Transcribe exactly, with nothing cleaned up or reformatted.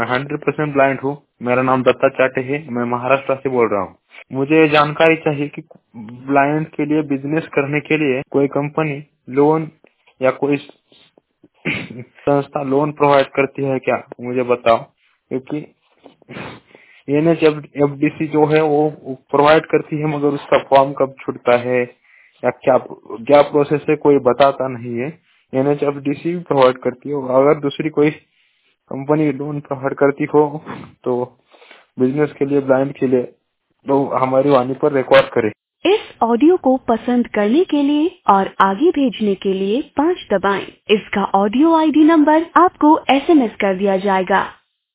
Hundred percent blind हूँ। मेरा नाम दत्ता चाटे है। मैं महाराष्ट्र से बोल रहा हूँ। मुझे जानकारी चाहिए कि ब्लाइंड के लिए बिजनेस करने के लिए कोई कंपनी लोन या कोई संस्था लोन प्रोवाइड करती है क्या, मुझे बताओ। क्योंकि N H F D C जो है वो प्रोवाइड करती है, मगर उसका फॉर्म कब छूटता है या क्या क्या प्रोसेस है कोई बताता नहीं है। N H F D C provide करती है। अगर दूसरी कोई कंपनी लोन प्रोवाइड करती हो तो बिजनेस के लिए, ब्लाइंड के लिए, तो हमारी वाणी पर रिकॉर्ड करे। इस ऑडियो को पसंद करने के लिए और आगे भेजने के लिए पाँच दबाएं। इसका ऑडियो आई डी नंबर आपको एस एम एस कर दिया जाएगा।